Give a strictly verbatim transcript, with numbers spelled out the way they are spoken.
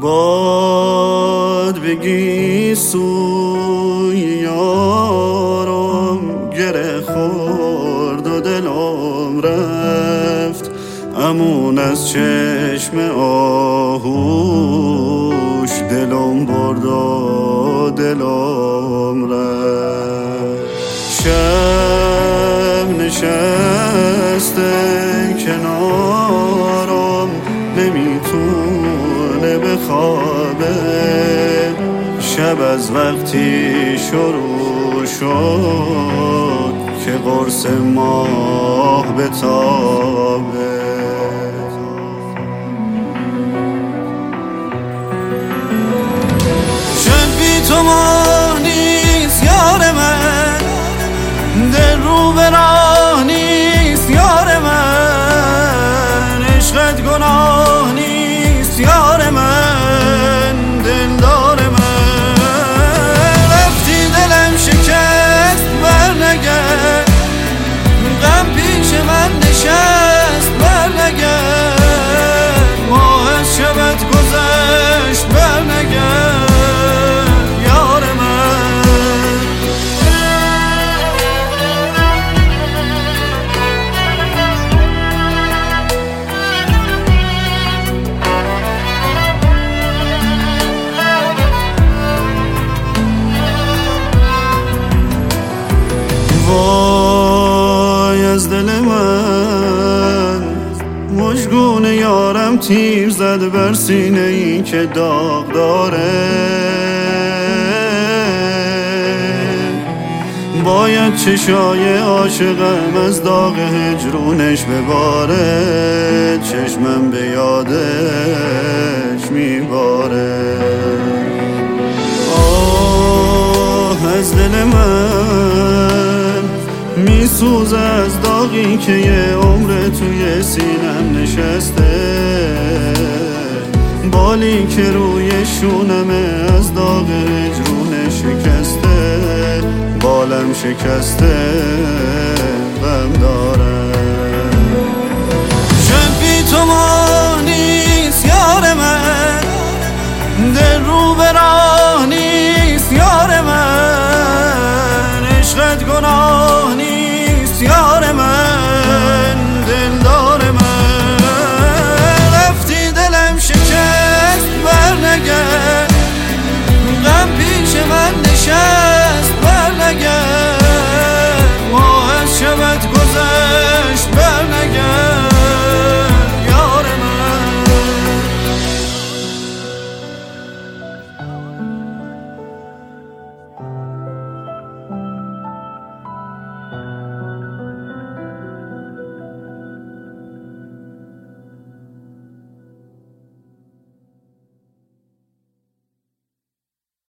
باد بگی سوی یارم، گره خورد و دلم رفت، امون از چشم آهوش دلم برد و دلم رفت. شب نشسته کنارم، نمیتونه بخوابه، شب از وقتی شروع شد که قرص ماه بتابه. شب بی تو ماه نیست یار من، دل رو به راه نیست یار من، عشقت گناه نیست یار من، دلدار من. رفتی دلم شکست برنگرد، غم پیش من نشست برنگرد، ماه از شبت گذشت برنگرد یار من. وای از دل من، مژگون یارم تیر زد بر سینه ای که داغ داره، باید چشای عاشقم از داغ هجرونش بباره، چشمم به یادش میباره. آه از دل من میسوز از داغی که یه عمر توی سینم نشسته، بالی که روی شونمه از داغ هجرونه شکسته، بالم شکسته غم دارم.